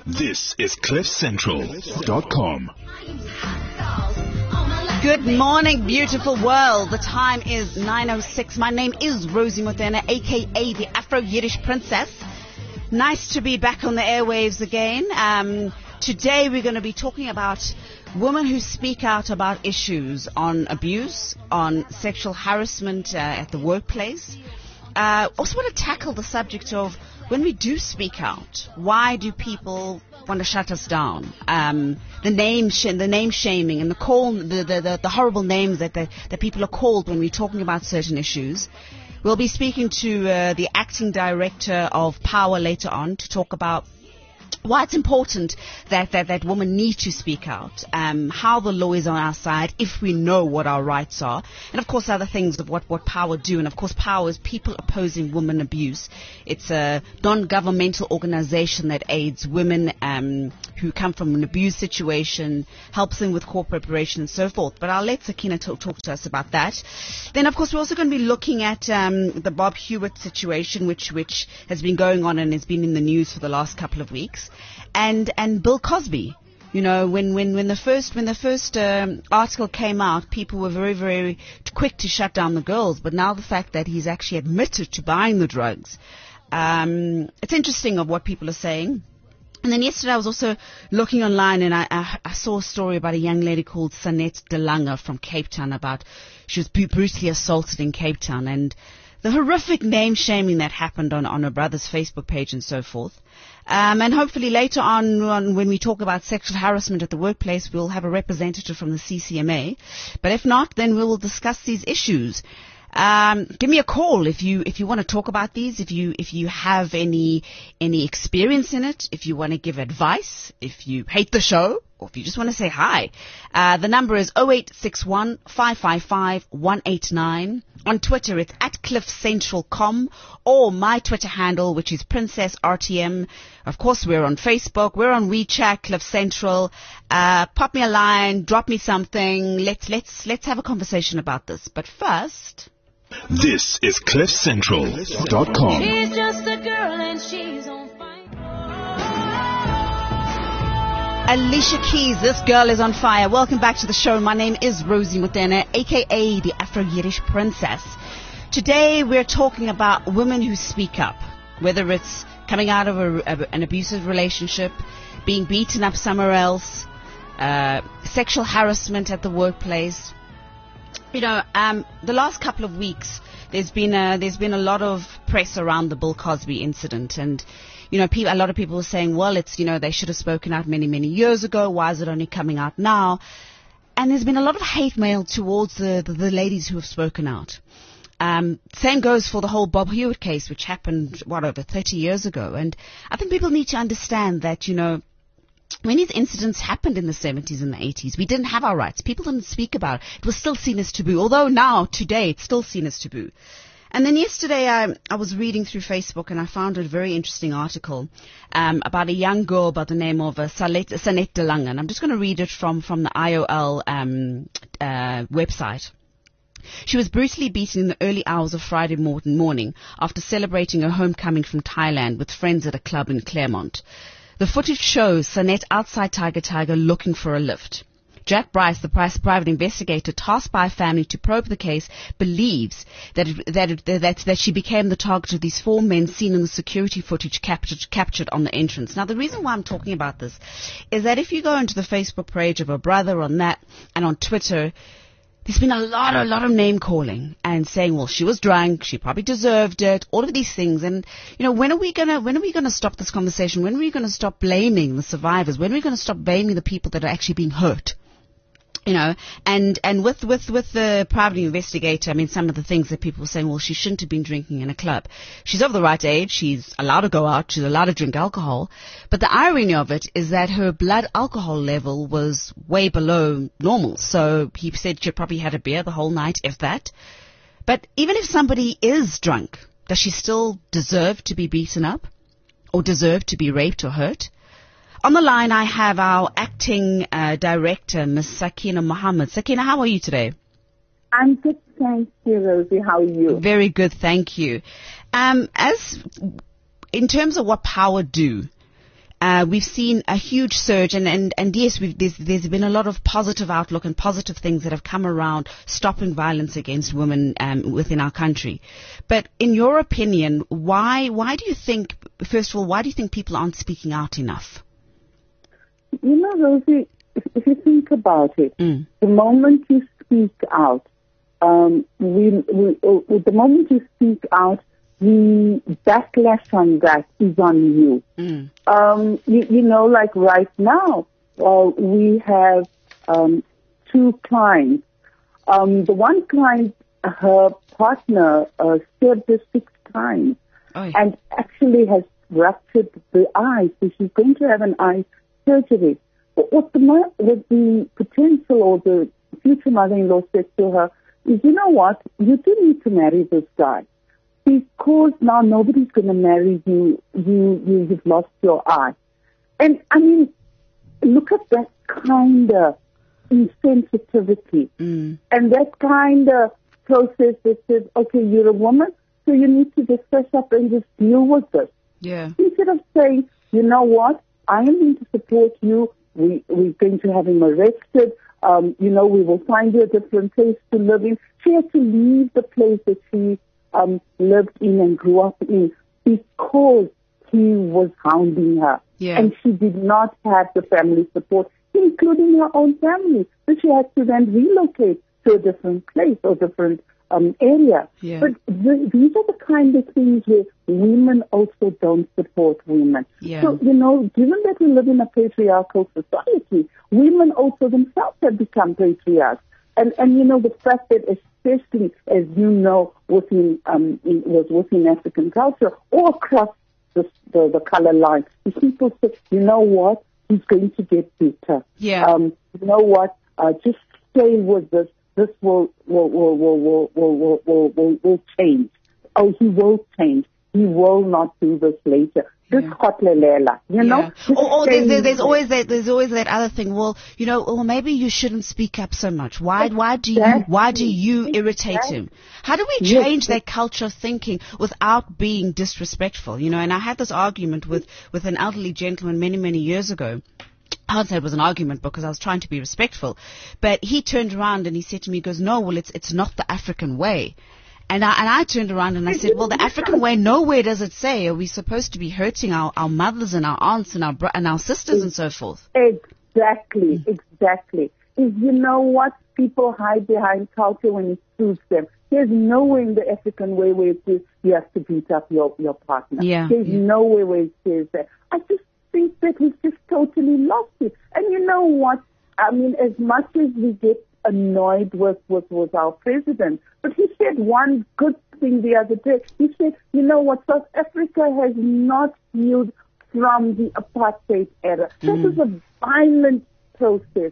This is CliffCentral.com. Good morning, beautiful world. The time is 9:06. My name is Rosie Motena, a.k.a. the Afro-Yiddish Princess. Nice to be back on the airwaves again. Today we're going to be talking about women who speak out about issues on abuse, on sexual harassment at the workplace. Also want to tackle the subject of when we do speak out, why do people want to shut us down? The name shaming and the horrible names that people are called when we're talking about certain issues. We'll be speaking to the acting director of Power later on to talk about why it's important that women need to speak out, how the law is on our side if we know what our rights are, and of course other things of what Power do. And of course Power is People Opposing Women Abuse. It's a non-governmental organization that aids women who come from an abuse situation, helps them with court preparation and so forth. But I'll let Sakina talk to us about that. Then of course we're also going to be looking at the Bob Hewitt situation, which has been going on and has been in the news for the last couple of weeks. And Bill Cosby, you know, when the first article came out, people were very, very quick to shut down the girls. But now the fact that he's actually admitted to buying the drugs, it's interesting of what people are saying. And then yesterday I was also looking online and I saw a story about a young lady called Sanette de Lange from Cape Town she was brutally assaulted in Cape Town, and the horrific name shaming that happened on her brother's Facebook page and so forth. And hopefully later on when we talk about sexual harassment at the workplace, we'll have a representative from the CCMA. But if not, then we will discuss these issues. Give me a call if you want to talk about these, if you have any experience in it, if you want to give advice, if you hate the show, or if you just want to say hi. The number is 0861 555 189. On Twitter, it's at CliffCentral.com, or my Twitter handle, which is PrincessRTM. Of course, we're on Facebook. We're on WeChat, Cliff Central. Pop me a line, drop me something. Let's have a conversation about this. But first, this is CliffCentral.com. She's just a girl and she's on fire. Alicia Keys, this girl is on fire. Welcome back to the show. My name is Rosie Motena, a.k.a. the Afro-Yiddish Princess. Today we're talking about women who speak up, whether it's coming out of an abusive relationship, being beaten up somewhere else, sexual harassment at the workplace. You know, the last couple of weeks there's been a lot of press around the Bill Cosby incident, and you know, a lot of people are saying, well, it's, you know, they should have spoken out many, many years ago. Why is it only coming out now? And there's been a lot of hate mail towards the ladies who have spoken out. Same goes for the whole Bob Hewitt case, which happened, over 30 years ago. And I think people need to understand that, you know, when these incidents happened in the 70s and the 80s, we didn't have our rights. People didn't speak about it. It was still seen as taboo, although now, today, it's still seen as taboo. And then yesterday I was reading through Facebook and I found a very interesting article about a young girl by the name of Sanette de Lange. And I'm just going to read it from the IOL website. She was brutally beaten in the early hours of Friday morning after celebrating her homecoming from Thailand with friends at a club in Claremont. The footage shows Sanette outside Tiger looking for a lift. Jack Bryce, the private investigator tasked by a family to probe the case, believes that she became the target of these four men seen in the security footage captured on the entrance. Now, the reason why I'm talking about this is that if you go into the Facebook page of her brother on that and on Twitter, there's been a lot of name calling and saying, well, she was drunk, she probably deserved it, all of these things. And, you know, when are we gonna stop this conversation? When are we gonna stop blaming the survivors? When are we gonna stop blaming the people that are actually being hurt? You know, and with the private investigator, I mean, some of the things that people were saying, well, she shouldn't have been drinking in a club. She's of the right age. She's allowed to go out. She's allowed to drink alcohol. But the irony of it is that her blood alcohol level was way below normal. So he said she probably had a beer the whole night, if that. But even if somebody is drunk, does she still deserve to be beaten up or deserve to be raped or hurt? On the line, I have our acting director, Ms. Sakina Mohammed. Sakina, how are you today? I'm good, thank you, Rosie. How are you? Very good, thank you. As in terms of what Power do, We've seen a huge surge, and yes, there's been a lot of positive outlook and positive things that have come around stopping violence against women within our country. But in your opinion, why do you think, first of all, why do you think people aren't speaking out enough? You know, Rosie, if you think about it, the moment you speak out, the moment you speak out, the backlash on that is on you. You know, like right now, we have two clients. The one client, her partner stabbed her 6 times and actually has ruptured the eye, so she's going to have an eye surgery. But what the potential or the future mother-in-law said to her is, you know what, you do need to marry this guy, because now nobody's going to marry you. You've lost your eye. And I mean, look at that kind of insensitivity and that kind of process that says, okay, you're a woman, so you need to just fess up and just deal with this. Yeah. Instead of saying, you know what, I am going to support you. We're going to have him arrested. You know, we will find you a different place to live in. She had to leave the place that she lived in and grew up in because he was hounding her. Yeah. And she did not have the family support, including her own family. So she had to then relocate to a different place or different area. Yeah. But these are the kind of things where women also don't support women. Yeah. So, you know, given that we live in a patriarchal society, women also themselves have become patriarchs. And you know, the fact that especially, as you know, within African culture or across the color line, people say, you know what, he's going to get better. Yeah. You know what, just stay with this. This will change. Oh, he will change. He will not do this later. Just Kotlelela, you know? Or there's always that other thing. Well, you know, or maybe you shouldn't speak up so much. Why do you irritate him? How do we change that culture of thinking without being disrespectful? You know, and I had this argument with an elderly gentleman many years ago. I would say it was an argument because I was trying to be respectful, but he turned around and he said to me, he goes, no, well, it's not the African way. And I turned around and I said, well, the African way, nowhere does it say, are we supposed to be hurting our mothers and our aunts and our sisters and so forth? Exactly. You know what? People hide behind culture when it suits them. There's nowhere in the African way where it says you have to beat up your partner. There's nowhere where it says that. I just think that we've just totally lost it. And you know what? I mean, as much as we get annoyed with our president, but he said one good thing the other day. He said, you know what, South Africa has not healed from the apartheid era. That was a violent process,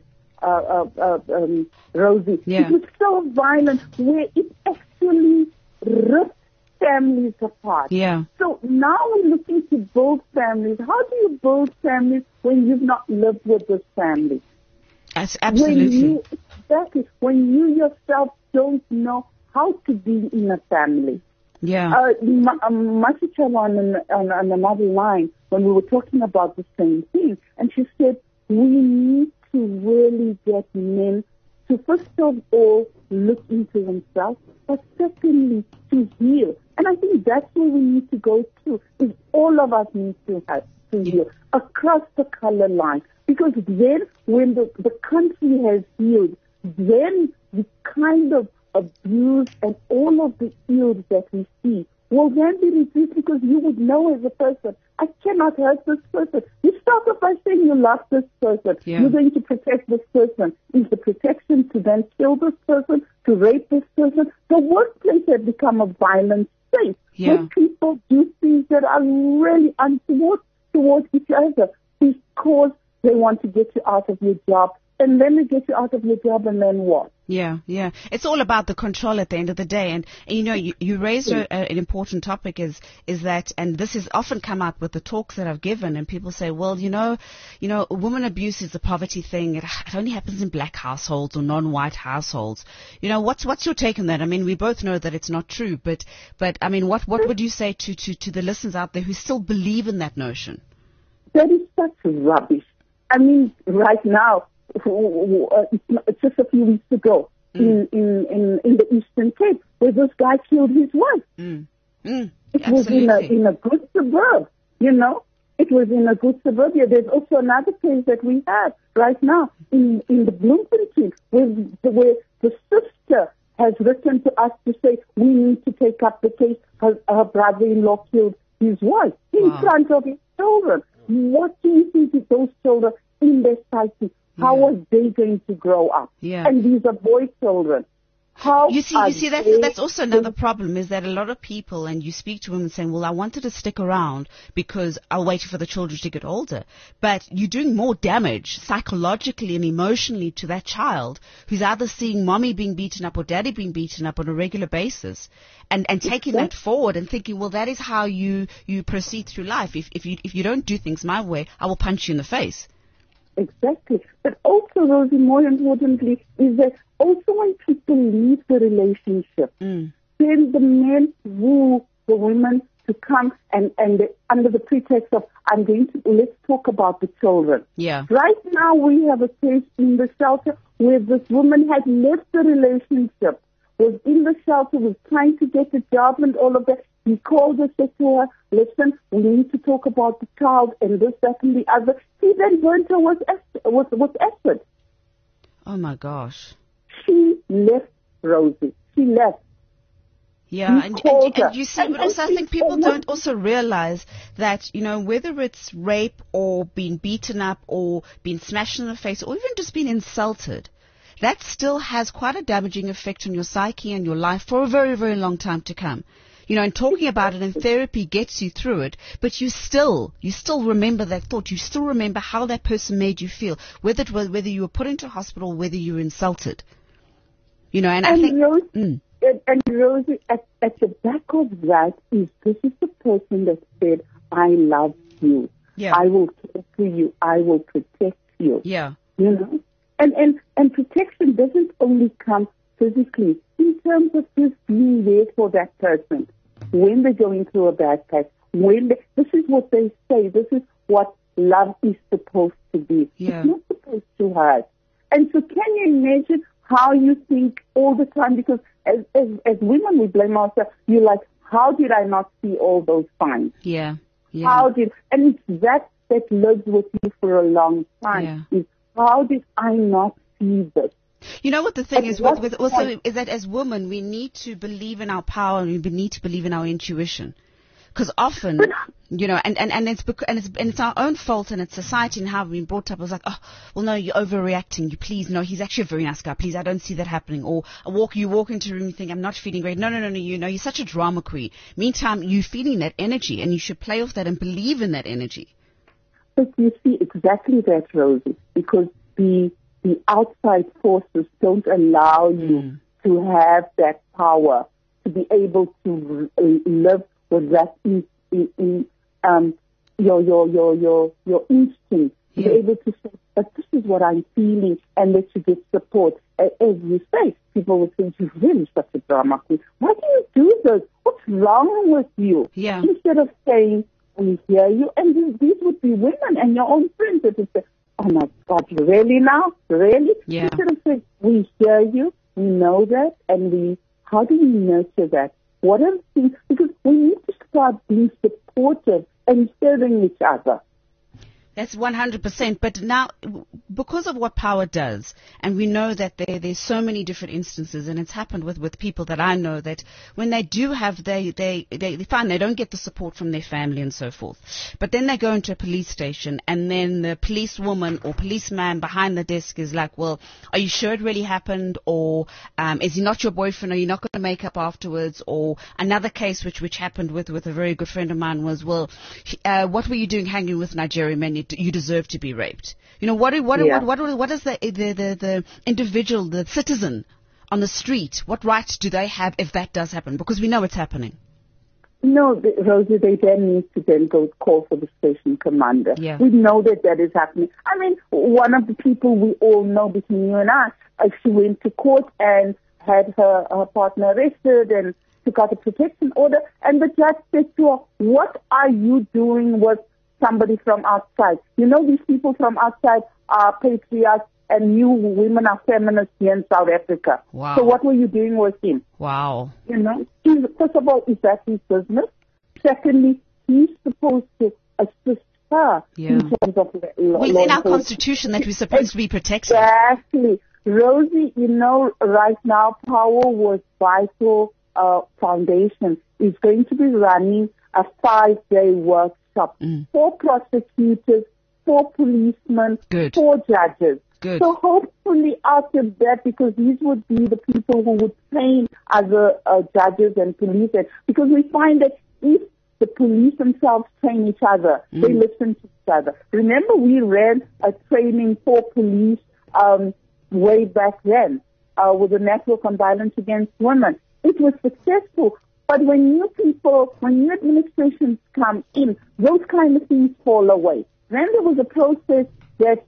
Rosie. It was so violent where it actually ripped families apart. So now we're looking to build families. How do you build families when you've not lived with this family? Absolutely. When you yourself don't know how to be in a family. Masichava on another line, when we were talking about the same thing, and she said, we need to really get men to first of all look into themselves, but secondly to heal. And I think that's where we need to go to, is all of us need to heal across the color line. Because then when the country has healed, then the kind of abuse and all of the ills that we see will then be reduced, because you would know as a person, I cannot hurt this person. You start off by saying you love this person. You're going to protect this person. Is the protection to then kill this person, to rape this person? The workplace has become a violent space where people do things that are really untoward towards each other because they want to get you out of your job. And then they get you out of your job, and then what? It's all about the control at the end of the day. And you know, you raised an important topic is that, and this has often come up with the talks that I've given, and people say, well, you know, women abuse is a poverty thing. It only happens in black households or non-white households. You know, what's your take on that? I mean, we both know that it's not true, but I mean, what would you say to the listeners out there who still believe in that notion? That is such rubbish. I mean, right now, it's just a few weeks ago in the Eastern Cape, where this guy killed his wife. It was in a good suburb, you know. It was in a good suburbia. There's also another case that we have right now in the Bloemfontein, where the sister has written to us to say we need to take up the case. Her brother-in-law killed his wife in front of his children. What do you think of those children in their psyche? How are they going to grow up? And these are boy children. You see, that's also another problem, is that a lot of people, and you speak to women saying, well, I wanted to stick around because I'll wait for the children to get older. But you're doing more damage psychologically and emotionally to that child who's either seeing mommy being beaten up or daddy being beaten up on a regular basis and taking that forward and thinking, well, that is how you proceed through life. If you don't do things my way, I will punch you in the face. Exactly. But also, Rosie, more importantly, is that also when people leave the relationship, then the men woo the women to come and under the pretext of, let's talk about the children. Yeah. Right now we have a case in the shelter where this woman had left the relationship, was in the shelter, was trying to get a job and all of that. He called her, said to her, listen, we need to talk about the child and this, that, and the other. He then burnt her with acid. Oh, my gosh. She left, Rosie. She left. Yeah, and you see, but also I think people don't also realize that, you know, whether it's rape or being beaten up or being smashed in the face or even just being insulted, that still has quite a damaging effect on your psyche and your life for a very, very long time to come. You know, and talking about it in therapy gets you through it, but you still remember that thought. You still remember how that person made you feel, whether you were put into hospital, whether you were insulted. You know, and I think... Rosie, at the back of that is, this is the person that said, I love you. Yeah. I will care for you. I will protect you. Yeah. You know? And protection doesn't only come physically, in terms of just being there for that person when they're going through a bad patch. This is what they say. This is what love is supposed to be. Yeah. It's not supposed to hurt. And so can you imagine how you think all the time? Because as women, we blame ourselves. You're like, how did I not see all those signs? Yeah. And it's that lives with you for a long time. Yeah. Is how did I not see this? You know what the thing is with also is that as women we need to believe in our power and we need to believe in our intuition, because often, you know, and it's our own fault and it's society and how we've been brought up. I was like, oh, well, no, you're overreacting. You please, no, he's actually a very nice guy. Please, I don't see that happening. Or you walk into a room, you think I'm not feeling great. No, you know, you're such a drama queen. Meantime, you're feeling that energy and you should play off that and believe in that energy. But you see exactly that, Rosie, because the outside forces don't allow you to have that power to be able to live with that your instinct, to be able to say, but this is what I'm feeling, and that you get support. As you say, people will think you're really such a drama queen. Why do you do this? What's wrong with you? Yeah. Instead of saying, we hear you, and these would be women and your own friends that would say, oh my God, really now? Really? Yeah. Instead of saying, we hear you, we know that, and how do we nurture that? What are the things? Because we need to start being supportive and serving each other. That's 100%. But now, because of what power does, and we know that there's so many different instances, and it's happened with people that I know, that when they do have, they find they don't get the support from their family and so forth. But then they go into a police station, and then the policewoman or policeman behind the desk is like, well, are you sure it really happened? Or is he not your boyfriend? Are you not going to make up afterwards? Or another case which happened with a very good friend of mine was, well, what were you doing hanging with Nigerian men? You deserve to be raped. You know, what is the individual, the citizen on the street, what right do they have if that does happen? Because we know it's happening. No, Rosie, they then need to then go call for the station commander. Yeah. We know that is happening. I mean, one of the people we all know between you and I, she went to court and had her partner arrested and took out a protection order, and the judge said to her, what are you doing with somebody from outside. You know, these people from outside are patriarchs and you women are feminists here in South Africa. Wow. So what were you doing with him? Wow. You know, first of all, is that his business? Secondly, he's supposed to assist her in terms of law. Well, it's in our constitution that we're supposed to be protected. Exactly. Rosie, you know, right now, Power with Vital Foundation is going to be running a 5-day workshop for prosecutors, for policemen, for judges. Good. So hopefully out of that, because these would be the people who would train other judges and police, because we find that if the police themselves train each other, they listen to each other. Remember, we ran a training for police way back then with the Network on Violence Against Women. It was successful, but when new administrations come in, those kind of things fall away. Then there was a process that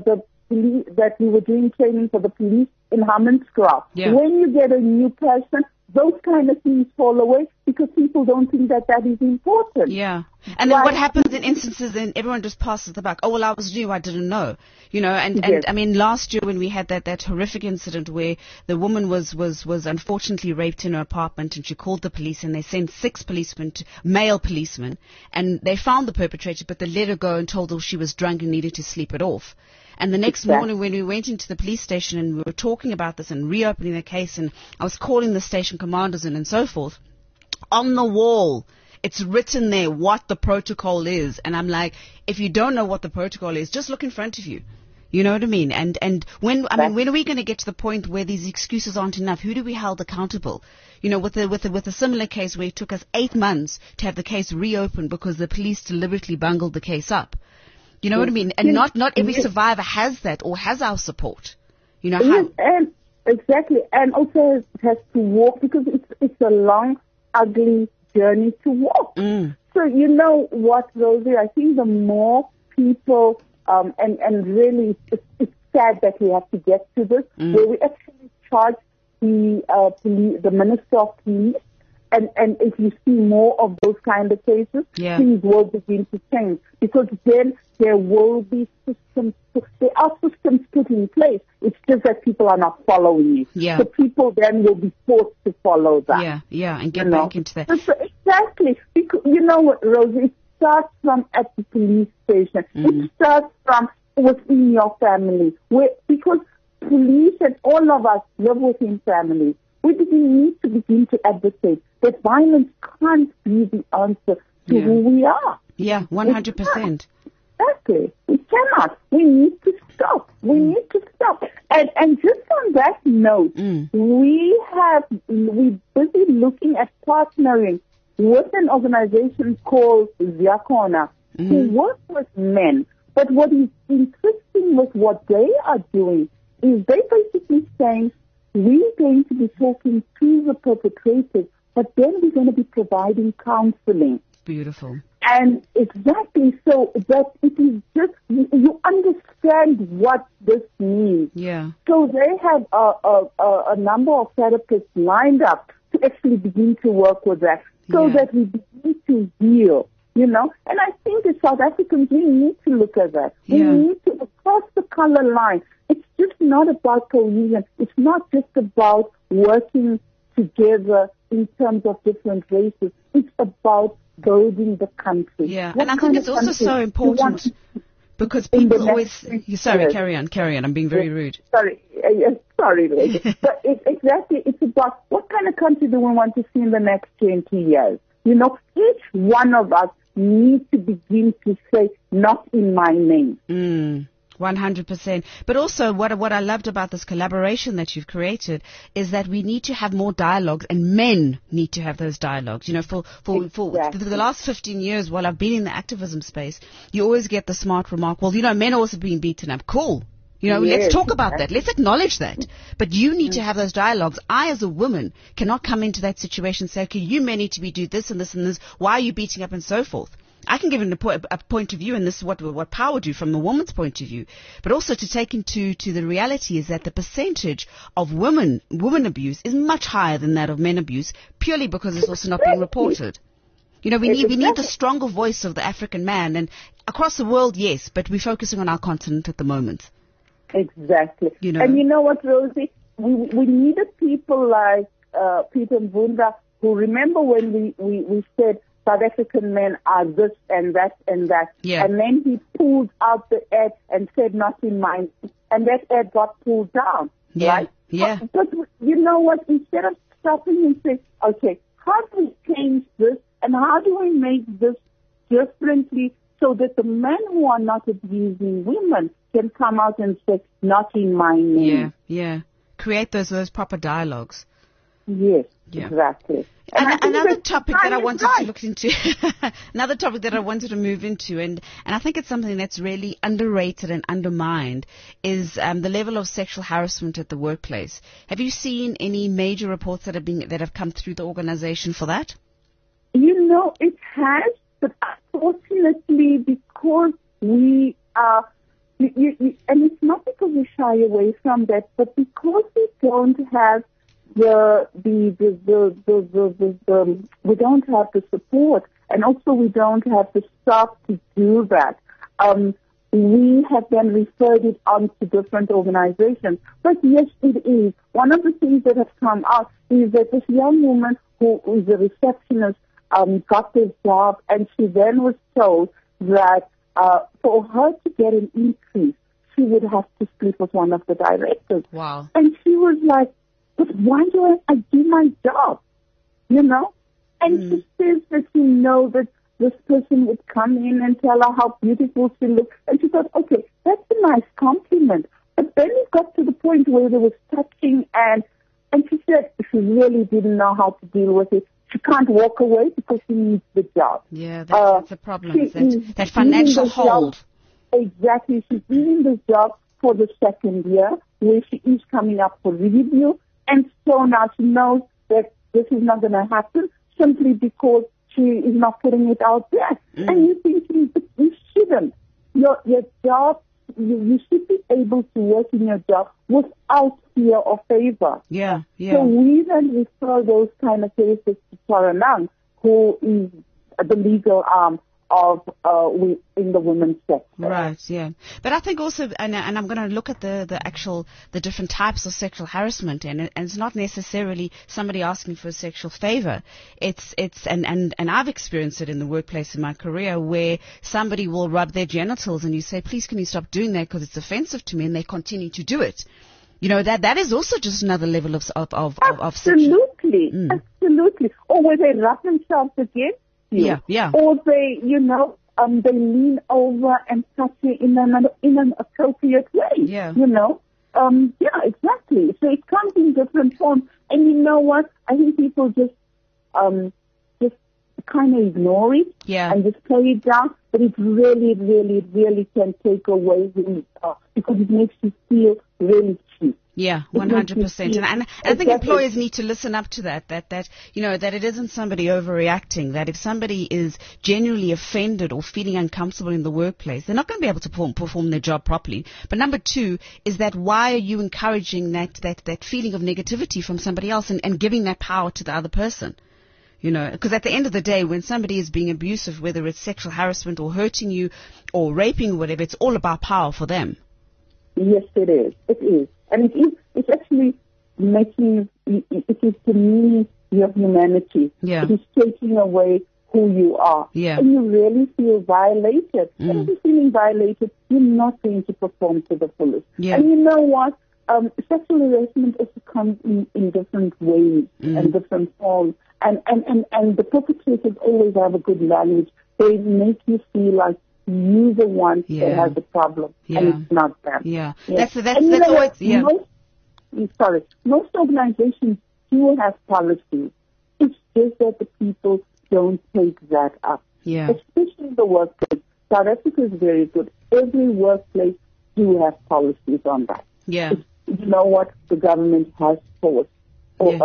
that we were doing training for the police in Hammanskraal. Yeah. When you get a new person, those kind of things fall away because people don't think that is important. Yeah. And then what happens in instances, then everyone just passes the buck. Oh, well, I was new, I didn't know. You know, and I mean, last year when we had that horrific incident where the woman was unfortunately raped in her apartment, and she called the police, and they sent 6 male policemen, and they found the perpetrator, but they let her go and told her she was drunk and needed to sleep it off. And the next morning when we went into the police station and we were talking about this and reopening the case, and I was calling the station commanders and so forth, on the wall, it's written there what the protocol is. And I'm like, if you don't know what the protocol is, just look in front of you. You know what I mean? And when are we going to get to the point where these excuses aren't enough? Who do we hold accountable? You know, with a similar case where it took us 8 months to have the case reopened because the police deliberately bungled the case up. You know what I mean? And not every survivor has that or has our support. You know how? And exactly. And also has to walk, because it's a long, ugly journey to walk. So you know what, Rosie? I think the more people, and really it's sad that we have to get to this, where we actually charge the Minister of Police. And if you see more of those kind of cases, things will begin to change, because then there will be systems. There are systems put in place. It's just that people are not following it. Yeah. So people then will be forced to follow that. Yeah, and get back into that. So exactly. Because, you know what, Rosie? It starts from at the police station. It starts from within your family, because police and all of us live within families. We need to begin to advocate that violence can't be the answer to who we are. Yeah, 100%. Exactly. We cannot. We need to stop. We need to stop. And just on that note, we're busy looking at partnering with an organization called Ziakona, who work with men. But what is interesting with what they are doing is they basically saying, we're going to be talking to the perpetrators, but then we're going to be providing counseling. Beautiful. And exactly, so that it is just, you understand what this means. Yeah. So they have a number of therapists lined up to actually begin to work with that, so that we begin to heal, you know. And I think as South Africans, we need to look at that. We need to, across the color line, it's just not about cohesion. It's not just about working together in terms of different races. It's about building the country. Yeah, and I think it's also so important because people always... Sorry, carry on. I'm being very rude. Sorry, lady. But it's about what kind of country do we want to see in the next 20 years? You know, each one of us needs to begin to say, not in my name. 100%. But also what I loved about this collaboration that you've created is that we need to have more dialogues, and men need to have those dialogues. You know, for the last 15 years while I've been in the activism space, you always get the smart remark, well, you know, men are also being beaten up. Cool. You know, let's talk about that. Let's acknowledge that. But you need to have those dialogues. I, as a woman, cannot come into that situation and say, okay, you men need to do this and this and this. Why are you beating up and so forth? I can give a point of view, and this is what power do from a woman's point of view. But also to take into the reality is that the percentage of women abuse is much higher than that of men abuse, purely because it's also not being reported. You know, we need the stronger voice of the African man, and across the world, yes, but we're focusing on our continent at the moment. Exactly. You know. And you know what, Rosie? We needed people like Peter Mvunda, who remember when we said South African men are this and that and that. Yeah. And then he pulled out the ad and said, not in mine. And that ad got pulled down. Yeah. Right? Yeah. But you know what? Instead of stopping and saying, okay, how do we change this and how do we make this differently so that the men who are not abusing women can come out and say, not in my name? Yeah. Create those proper dialogues. Yes, Yeah. exactly. And another topic that I time is wanted to right. look into, another topic that I wanted to move into, and I think it's something that's really underrated and undermined, is the level of sexual harassment at the workplace. Have you seen any major reports that have come through the organization for that? You know, it has, but unfortunately, because we are, and it's not because we shy away from that, but because we don't have we don't have the support, and also we don't have the staff to do that. We have then referred it on to different organizations. But yes, it is. One of the things that has come out is that this young woman who is a receptionist got this job, and she then was told that for her to get an increase, she would have to sleep with one of the directors. Wow. And she was like, but why do I do my job? You know? And she says that she knows that this person would come in and tell her how beautiful she looks. And she thought, okay, that's a nice compliment. But then it got to the point where there was touching, and she said she really didn't know how to deal with it. She can't walk away because she needs the job. Yeah, that's a problem. That financial hold. Exactly. She's leaving this job for the second year, where she is coming up for review. And so now she knows that this is not going to happen simply because she is not putting it out there. And you're thinking, but you shouldn't. Your job, you should be able to work in your job without fear or favor. Yeah. So we then refer those kind of cases to Taranang, who is the legal arm of in the women's sector. Right, yeah. But I think also, and I'm going to look at the different types of sexual harassment, and it's not necessarily somebody asking for a sexual favor. It's and I've experienced it in the workplace in my career, where somebody will rub their genitals and you say, please can you stop doing that because it's offensive to me, and they continue to do it. You know, that is also just another level of Absolutely. Absolutely. Or where they rub themselves against you. Yeah. Or they, they lean over and touch you in an appropriate way. Yeah. You know? Yeah, exactly. So it comes in different forms. And you know what? I think people just kind of ignore it and just play it down. But it really, really, really can take away who you are, because it makes you feel really cheap. Yeah, 100%. And I think employers need to listen up to that it isn't somebody overreacting, that if somebody is genuinely offended or feeling uncomfortable in the workplace, they're not going to be able to perform their job properly. But number two is that why are you encouraging that feeling of negativity from somebody else and giving that power to the other person? You know, because at the end of the day, when somebody is being abusive, whether it's sexual harassment or hurting you or raping or whatever, it's all about power for them. Yes, it is. It is. And it's actually making, it is to me your humanity. Yeah. It is taking away who you are. Yeah. And you really feel violated. And if you're feeling violated, you're not going to perform to the fullest. Yeah. And you know what? Sexual harassment also comes in different ways and different forms. And the perpetrators always have a good language. They make you feel like you're the one that has the problem, and it's not them. Yeah. That's always, most organizations do have policies. It's just that the people don't take that up. Yeah. Especially in the workplace. South Africa is very good. Every workplace do have policies on that. Yeah. You know what? The government has forced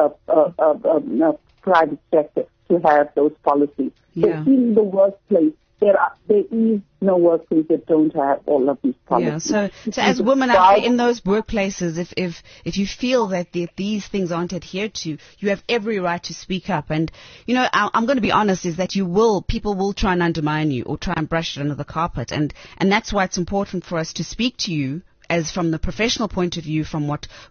private sector to have those policies. So in the workplace, there is no workplace that don't have all of these policies. Yeah, so as women out there in those workplaces, if you feel that these things aren't adhered to, you have every right to speak up. And, I'm going to be honest, is that people will try and undermine you or try and brush it under the carpet. And that's why it's important for us to speak to you as from the professional point of view, from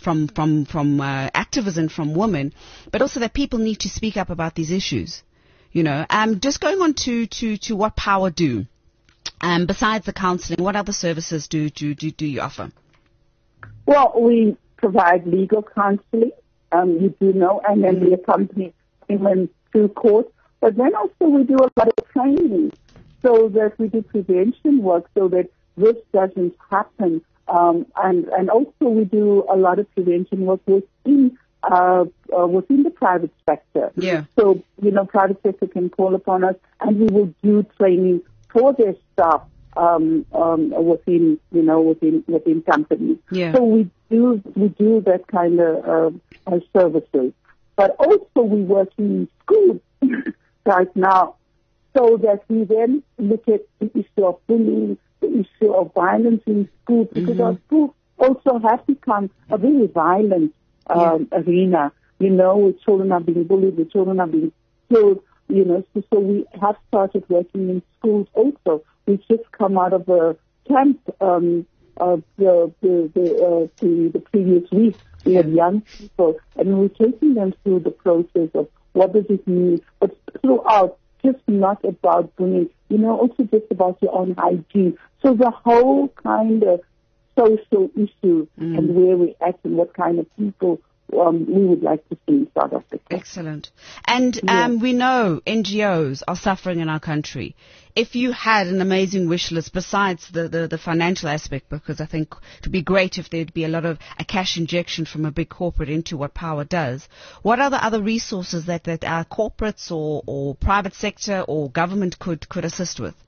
activism from women, but also that people need to speak up about these issues. Just going on to what Power do. Besides the counselling, what other services do you offer? Well, we provide legal counselling, you do know, and then we accompany women through court. But then also we do a lot of training so that we do prevention work so that this doesn't happen. And also we do a lot of prevention work within the private sector. Yeah. So, private sector can call upon us and we will do training for their staff within companies. Yeah. So we do that kind of services. But also we work in schools right now so that we then look at the issue of bullying, the issue of violence in schools, because our schools also have become a very violent arena, where children are being bullied, where children are being killed, so we have started working in schools also. We've just come out of a camp the previous week. We had young people, and we're taking them through the process of what does it mean, but throughout, just not about bullying, also just about your own hygiene. So the whole kind of social issue and where we're at and what kind of people we would like to see in South Africa. Excellent. And we know NGOs are suffering in our country. If you had an amazing wish list besides the financial aspect, because I think it would be great if there'd be a cash injection from a big corporate into what Power does, what are the other resources that our corporates or private sector or government could assist with?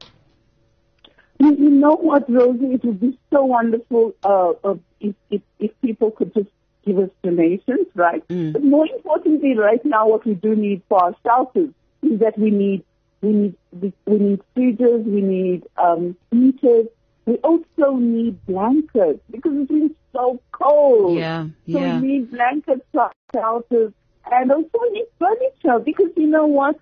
You know what, Rosie? It would be so wonderful if people could just give us donations, right? But more importantly, right now, what we do need for ourselves is that we need fridges, we need heaters, we also need blankets because it's been so cold. Yeah. So we need blankets for ourselves, and also we need furniture because you know what?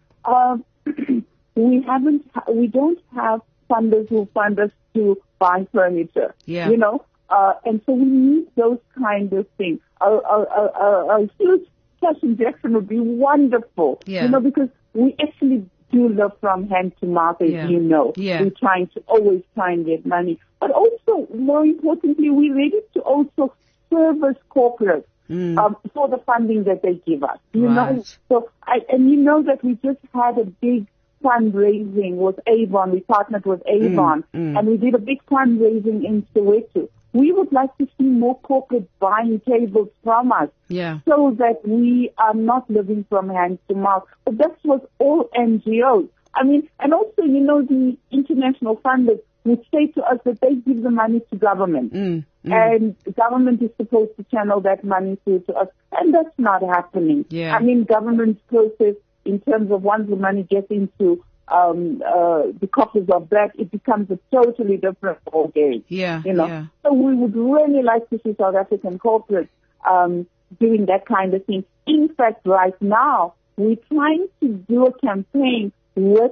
We don't have funders who fund us to buy furniture. Yeah. And so we need those kind of things. A huge cash injection would be wonderful. Yeah. Because we actually do live from hand to mouth, as you know. Yeah. We're trying to always try and get money. But also, more importantly, we're ready to also service corporates for the funding that they give us. You know? So, you know that we just had a big fundraising with Avon. We partnered with Avon, and we did a big fundraising in Soweto. We would like to see more corporates buying tables from us so that we are not living from hand to mouth. But that's what all NGOs. I mean, and also, the international funders would say to us that they give the money to government. And the government is supposed to channel that money through to us. And that's not happening. Yeah. I mean, government's process in terms of once the money gets into the coffers of that, it becomes a totally different ballgame. So we would really like to see South African corporates doing that kind of thing. In fact, right now, we're trying to do a campaign with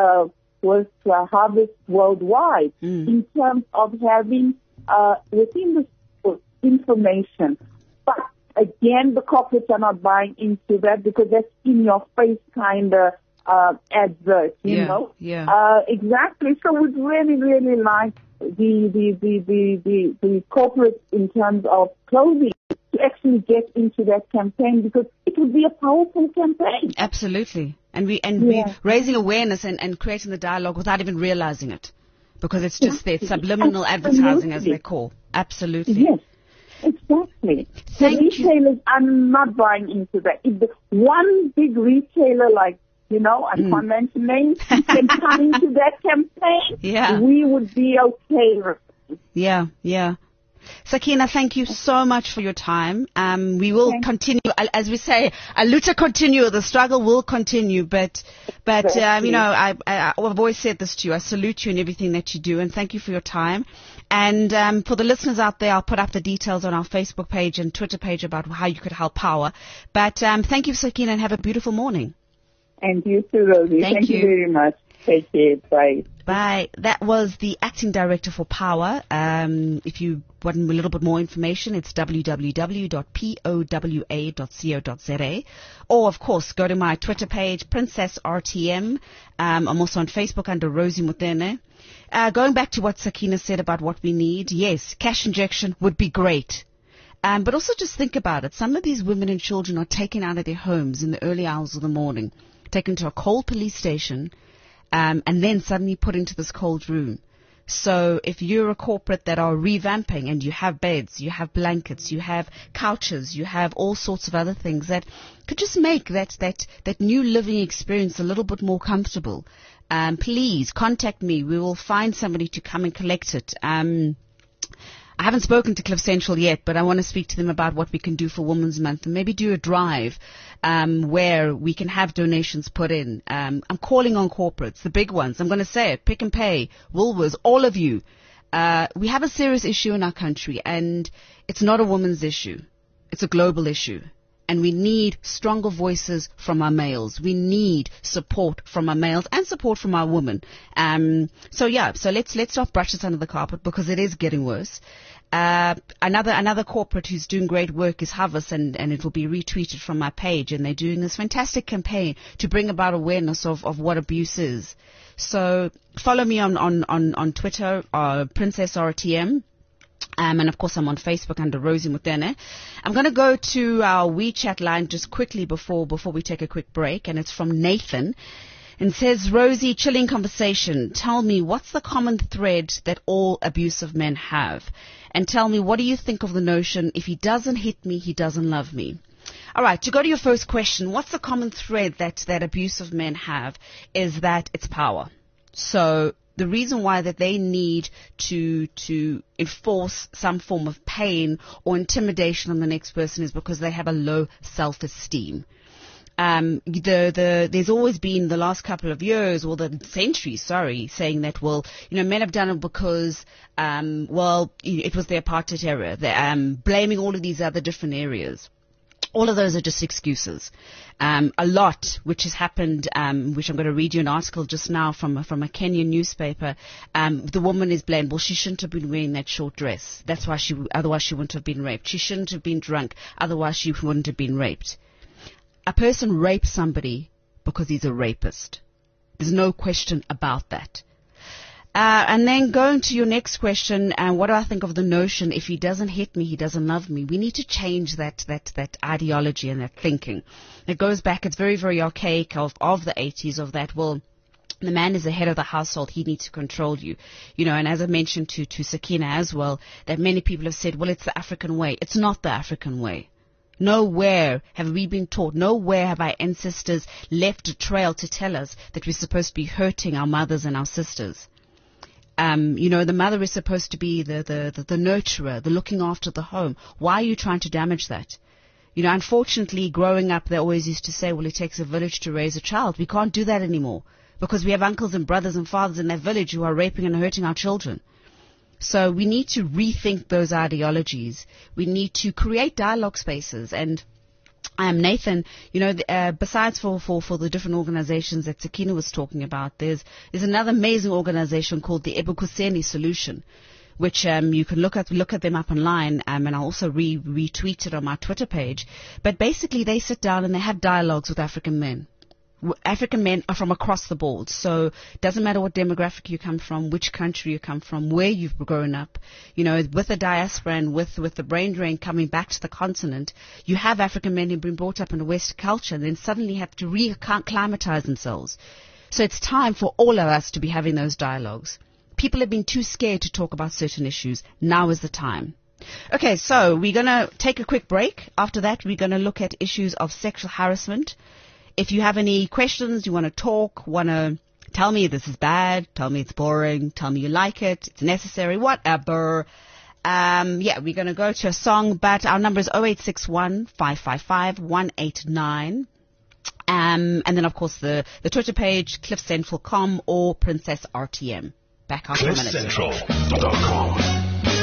Harvest Worldwide in terms of having within the school information. But again, the corporates are not buying into that because that's in your face kind of advert, you know. Exactly. So we'd really, really like the corporates in terms of clothing to actually get into that campaign because it would be a powerful campaign. Absolutely. And we're raising awareness and creating the dialogue without even realizing it because it's just their subliminal advertising as they call. Absolutely. Yes. Exactly. The retailers are not buying into that. If the one big retailer like, I can't mention names, can come into that campaign, we would be okay. Yeah. Sakina, thank you so much for your time. We will continue, as we say, a luta continua. The struggle will continue, but you know, I've always said this to you. I salute you in everything that you do, and thank you for your time. And for the listeners out there, I'll put up the details on our Facebook page and Twitter page about how you could help Power. But thank you, Sakina, and have a beautiful morning. And you too, Rosie. Thank you very much. Take care. Bye. Bye. That was the Acting Director for Power. If you want a little bit more information, it's www.powa.co.za. Or, of course, go to my Twitter page, Princess RTM. I'm also on Facebook under Rosie Motene. Going back to what Sakina said about what we need, yes, cash injection would be great. But also just think about it. Some of these women and children are taken out of their homes in the early hours of the morning, taken to a cold police station, and then suddenly put into this cold room. So if you're a corporate that are revamping and you have beds, you have blankets, you have couches, you have all sorts of other things that could just make that new living experience a little bit more comfortable, please contact me. We will find somebody to come and collect it. I haven't spoken to Cliff Central yet, but I want to speak to them about what we can do for Women's Month and maybe do a drive where we can have donations put in. I'm calling on corporates, the big ones. I'm going to say it, Pick and Pay, Woolworths, all of you. We have a serious issue in our country, and it's not a woman's issue. It's a global issue. And we need stronger voices from our males. We need support from our males and support from our women. So let's not brush this under the carpet because it is getting worse. Another corporate who's doing great work is Havas, and it will be retweeted from my page. And they're doing this fantastic campaign to bring about awareness of what abuse is. So follow me on Twitter, Princess RTM. And of course, I'm on Facebook under Rosie Motene. I'm going to go to our WeChat line just quickly before we take a quick break. And it's from Nathan. And says, Rosie, chilling conversation. Tell me, what's the common thread that all abusive men have? And tell me, what do you think of the notion, if he doesn't hit me, he doesn't love me? All right, to go to your first question, what's the common thread that abusive men have is that it's power. So the reason why that they need to enforce some form of pain or intimidation on the next person is because they have a low self-esteem. There's always been the last couple of years, or the centuries, saying that, well, men have done it because, it was the apartheid era. They're blaming all of these other different areas. All of those are just excuses. A lot, which has happened, which I'm going to read you an article just now from a Kenyan newspaper. The woman is blamed. Well, she shouldn't have been wearing that short dress. That's why otherwise she wouldn't have been raped. She shouldn't have been drunk. Otherwise she wouldn't have been raped. A person rapes somebody because he's a rapist. There's no question about that. And then going to your next question, what do I think of the notion, if he doesn't hit me, he doesn't love me? We need to change that ideology and that thinking. It goes back, it's very, very archaic of the 80s, of that, well, the man is the head of the household, he needs to control you. And as I mentioned to Sakina as well, that many people have said, well, it's the African way. It's not the African way. Nowhere have we been taught, nowhere have our ancestors left a trail to tell us that we're supposed to be hurting our mothers and our sisters. The mother is supposed to be the nurturer, the looking after the home. Why are you trying to damage that? Unfortunately, growing up, they always used to say, well, it takes a village to raise a child. We can't do that anymore because we have uncles and brothers and fathers in that village who are raping and hurting our children. So we need to rethink those ideologies. We need to create dialogue spaces. And Nathan, besides for the different organizations that Sakina was talking about, there's another amazing organization called the Ebukuseni Solution, which you can look at them up online, and I'll also retweet it on my Twitter page. But basically, they sit down and they have dialogues with African men. African men are from across the board, so it doesn't matter what demographic you come from, which country you come from, where you've grown up. With the diaspora and with the brain drain coming back to the continent, you have African men who've been brought up in a West culture and then suddenly have to re-acclimatize themselves. So it's time for all of us to be having those dialogues. People have been too scared to talk about certain issues. Now is the time. Okay, so we're going to take a quick break. After that, we're going to look at issues of sexual harassment. If you have any questions, you want to talk, want to tell me this is bad, tell me it's boring, tell me you like it, it's necessary, whatever, We're going to go to a song, but our number is 0861 555 189. And then, of course, the Twitter page, cliffcentral.com or Princess RTM. Back after a minute. CliffCentral.com.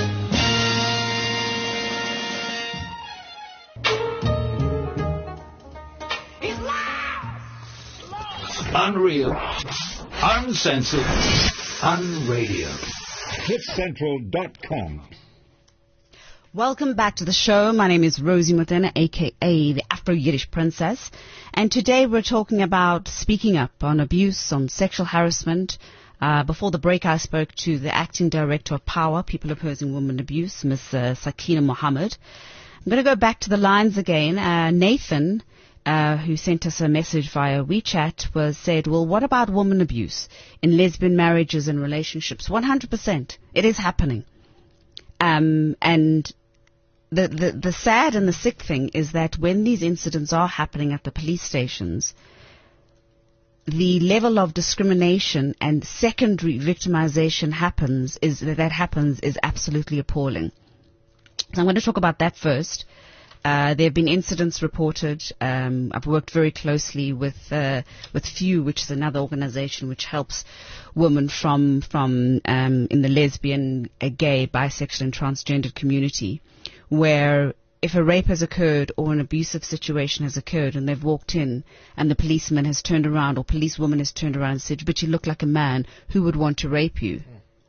Unreal, uncensored, unradio. CliffCentral.com. Welcome back to the show. My name is Rosie Motena, a.k.a. the Afro-Yiddish Princess. And today we're talking about speaking up on abuse, on sexual harassment. Before the break, I spoke to the acting director of Power, People Opposing Women Abuse, Ms. Sakina Mohammed. I'm going to go back to the lines again. Nathan, who sent us a message via WeChat, said, well, what about woman abuse in lesbian marriages and relationships? 100%. It is happening. And the sad and the sick thing is that when these incidents are happening at the police stations, the level of discrimination and secondary victimization is absolutely appalling. So I'm going to talk about that first. There have been incidents reported. I've worked very closely with FEW, which is another organization which helps women from in the lesbian, gay, bisexual and transgendered community, where if a rape has occurred or an abusive situation has occurred and they've walked in and the policeman has turned around or policewoman has turned around and said, but you look like a man, who would want to rape you?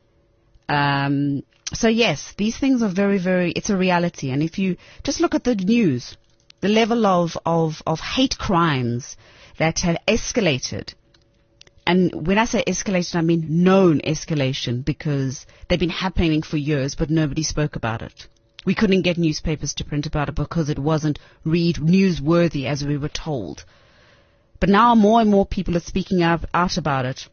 So yes, these things are very, very, it's a reality. And if you just look at the news, the level of hate crimes that have escalated, and when I say escalated, I mean known escalation, because they've been happening for years, but nobody spoke about it. We couldn't get newspapers to print about it because it wasn't newsworthy as we were told. But now more and more people are speaking out about it.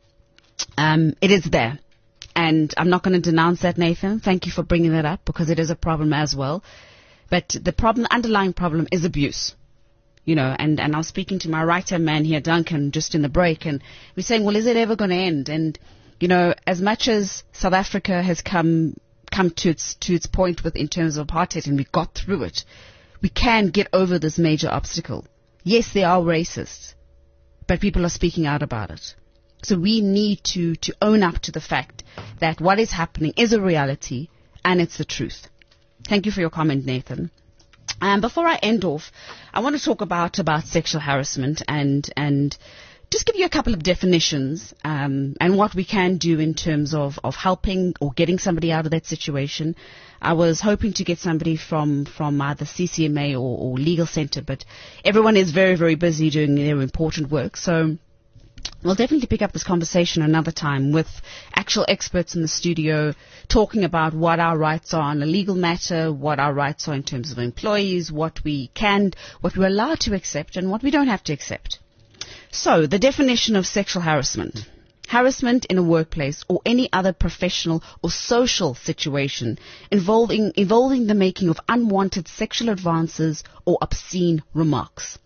It is there. And I'm not going to denounce that, Nathan. Thank you for bringing that up, because it is a problem as well. But the underlying problem is abuse. You know, and I was speaking to my right-hand man here, Duncan, just in the break, and we're saying, well, is it ever going to end? And, you know, as much as South Africa has come to its point in terms of apartheid, and we got through it, we can get over this major obstacle. Yes, they are racist, but people are speaking out about it. So we need to own up to the fact that what is happening is a reality and it's the truth. Thank you for your comment, Nathan. Before I end off, I want to talk about sexual harassment and just give you a couple of definitions and what we can do in terms of helping or getting somebody out of that situation. I was hoping to get somebody from either CCMA or Legal Center, but everyone is very, very busy doing their important work. So we'll definitely pick up this conversation another time with actual experts in the studio talking about what our rights are on a legal matter, what our rights are in terms of employees, what we're allowed to accept and what we don't have to accept. So, the definition of sexual harassment. Harassment in a workplace or any other professional or social situation involving the making of unwanted sexual advances or obscene remarks.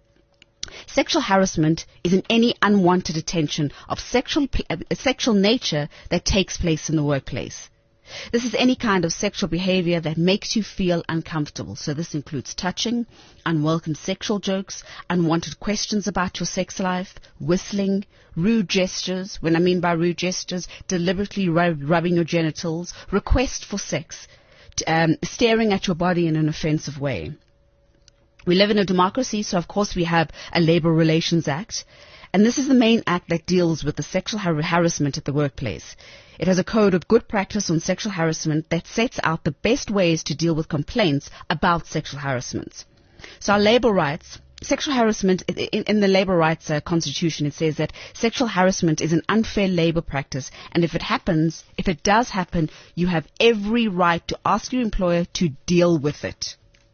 Sexual harassment is any unwanted attention of sexual nature that takes place in the workplace. This is any kind of sexual behavior that makes you feel uncomfortable. So this includes touching, unwelcome sexual jokes, unwanted questions about your sex life, whistling, rude gestures. When I mean by rude gestures, deliberately rubbing your genitals, request for sex, staring at your body in an offensive way. We live in a democracy, so of course we have a Labor Relations Act, and this is the main act that deals with the sexual harassment at the workplace. It has a code of good practice on sexual harassment that sets out the best ways to deal with complaints about sexual harassment. So our labor rights, sexual harassment, in the Labor Rights Constitution, it says that sexual harassment is an unfair labor practice, and if it does happen, you have every right to ask your employer to deal with it.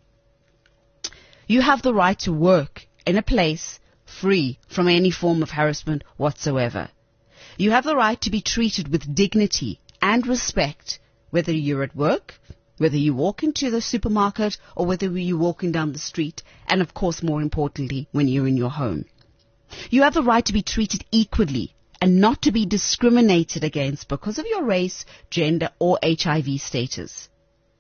You have the right to work in a place free from any form of harassment whatsoever. You have the right to be treated with dignity and respect, whether you're at work, whether you walk into the supermarket, or whether you're walking down the street, and of course, more importantly, when you're in your home. You have the right to be treated equally and not to be discriminated against because of your race, gender, or HIV status.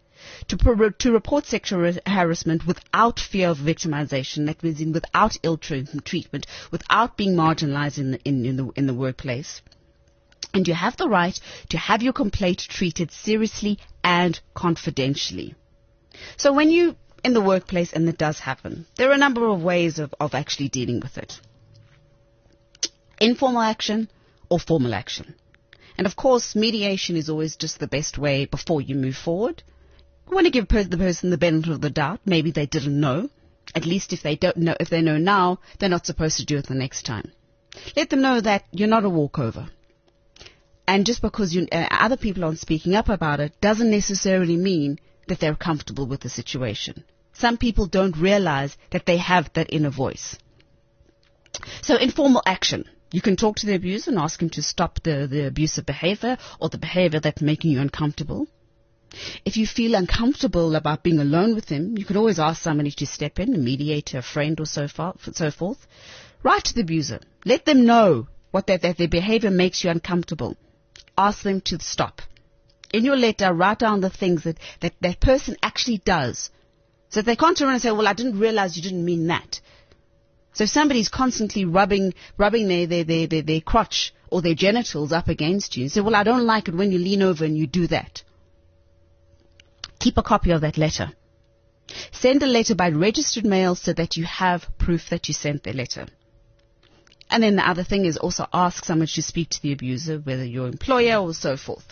to report sexual harassment without fear of victimization, that means without ill treatment, without being marginalized in the workplace. And you have the right to have your complaint treated seriously and confidentially. So when you in the workplace and it does happen, there are a number of ways of actually dealing with it. Informal action or formal action. And of course, mediation is always just the best way before you move forward. You want to give the person the benefit of the doubt. Maybe they didn't know. At least if they know now, they're not supposed to do it the next time. Let them know that you're not a walkover. And just because other people aren't speaking up about it doesn't necessarily mean that they're comfortable with the situation. Some people don't realize that they have that inner voice. So informal action. You can talk to the abuser and ask him to stop the abusive behavior or the behavior that's making you uncomfortable. If you feel uncomfortable about being alone with him, you can always ask somebody to step in, a mediator, a friend, or so forth. Write to the abuser. Let them know that their behavior makes you uncomfortable. Ask them to stop. In your letter, write down the things that person actually does. So that they can't turn around and say, well, I didn't realize you didn't mean that. So if somebody's constantly rubbing their crotch or their genitals up against you, and say, well, I don't like it when you lean over and you do that. Keep a copy of that letter. Send a letter by registered mail so that you have proof that you sent the letter. And then the other thing is also ask someone to speak to the abuser, whether your employer or so forth.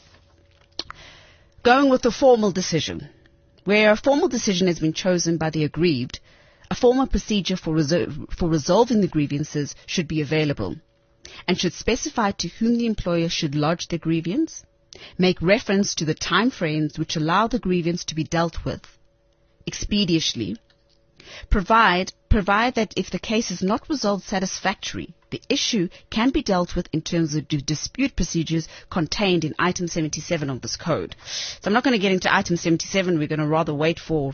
Going with a formal decision. Where a formal decision has been chosen by the aggrieved, a formal procedure for resolving the grievances should be available and should specify to whom the employer should lodge the grievance, make reference to the time frames which allow the grievance to be dealt with expeditiously, provide that if the case is not resolved satisfactorily, the issue can be dealt with in terms of dispute procedures contained in item 77 of this code. So I'm not going to get into item 77. We're going to rather wait for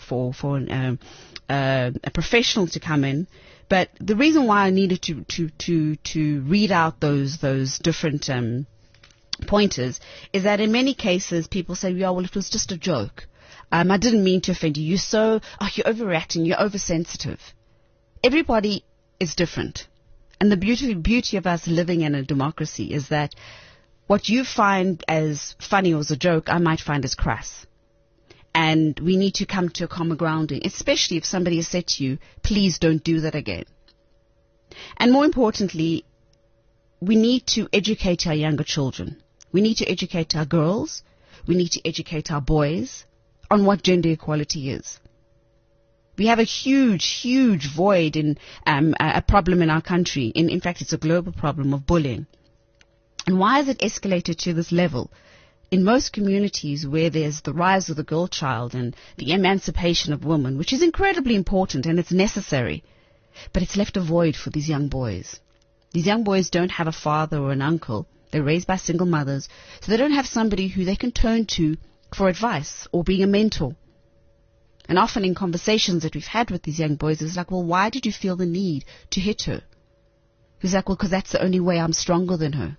a professional to come in. But the reason why I needed to read out those different pointers is that in many cases people say, yeah, well, it was just a joke. I didn't mean to offend you. You're overreacting. You're oversensitive. Everybody is different. And the beauty of us living in a democracy is that what you find as funny or as a joke, I might find as crass. And we need to come to a common grounding, especially if somebody has said to you, please don't do that again. And more importantly, we need to educate our younger children. We need to educate our girls. We need to educate our boys on what gender equality is. We have a huge void in a problem in our country. In fact, it's a global problem of bullying. And why has it escalated to this level? In most communities where there's the rise of the girl child and the emancipation of women, which is incredibly important and it's necessary, but it's left a void for these young boys. These young boys don't have a father or an uncle. They're raised by single mothers, so they don't have somebody who they can turn to for advice or being a mentor. And often in conversations that we've had with these young boys, it's like, well, why did you feel the need to hit her? He's like, well, because that's the only way I'm stronger than her.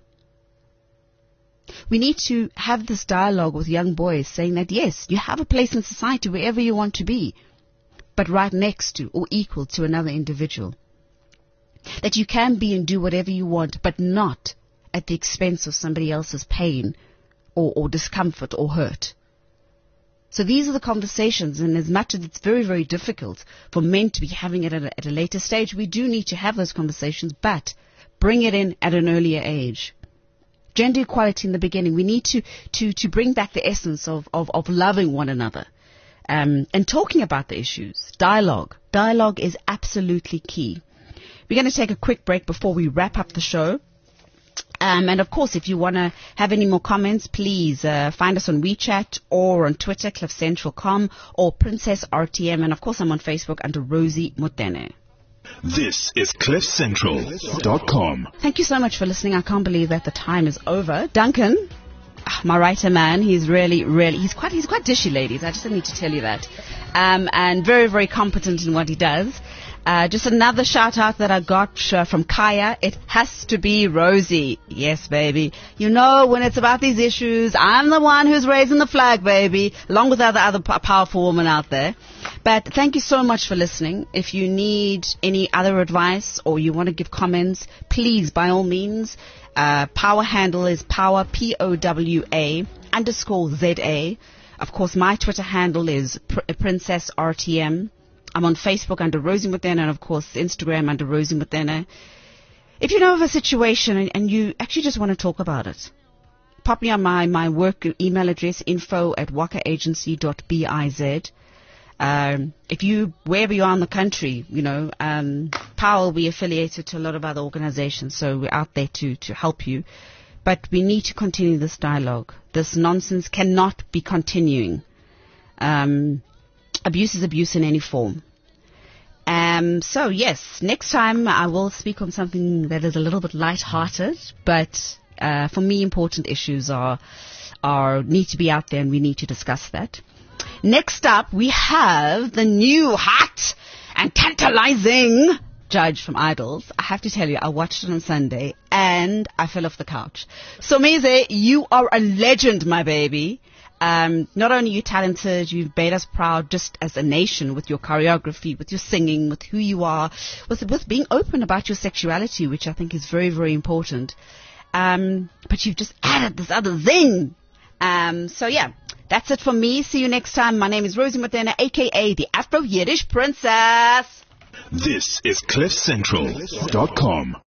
We need to have this dialogue with young boys saying that, yes, you have a place in society wherever you want to be, but right next to or equal to another individual. That you can be and do whatever you want, but not at the expense of somebody else's pain or discomfort or hurt. So these are the conversations, and as much as it's very, very difficult for men to be having it at a later stage, we do need to have those conversations, but bring it in at an earlier age. Gender equality in the beginning. We need to bring back the essence of loving one another and talking about the issues. Dialogue. Dialogue is absolutely key. We're going to take a quick break before we wrap up the show. And of course, if you want to have any more comments, please find us on WeChat or on Twitter, cliffcentral.com, or Princess RTM. And of course, I'm on Facebook under Rosie Motene. This is cliffcentral.com. Thank you so much for listening. I can't believe that the time is over. Duncan, my writer man, he's he's quite dishy, ladies. I just need to tell you that. And very, very competent in what he does. Just another shout out that I got from Kaya. It has to be Rosie. Yes, baby. You know, when it's about these issues, I'm the one who's raising the flag, baby, along with other powerful women out there. But thank you so much for listening. If you need any other advice or you want to give comments, please, by all means, power handle is power, POWA _ZA. Of course, my Twitter handle is Princess RTM. I'm on Facebook under Rosie Motena, and of course Instagram under Rosie Motena. If you know of a situation and you actually just want to talk about it, pop me on my work email address, info@wakaagency.biz. If you, wherever you are in the country, you know, Power will be affiliated to a lot of other organizations, so we're out there to help you. But we need to continue this dialogue. This nonsense cannot be continuing. Abuse is abuse in any form. So yes, next time I will speak on something that is a little bit light-hearted, but for me important issues need to be out there and we need to discuss that. Next up, we have the new hot and tantalizing judge from Idols. I have to tell you, I watched it on Sunday and I fell off the couch. Somizi, you are a legend, my baby. Not only are you talented, you've made us proud just as a nation with your choreography, with your singing, with who you are, with being open about your sexuality, which I think is very, very important. But you've just added this other zing. So yeah, that's it for me. See you next time. My name is Rosie Motena, a.k.a. the Afro-Yiddish Princess. This is CliffCentral.com.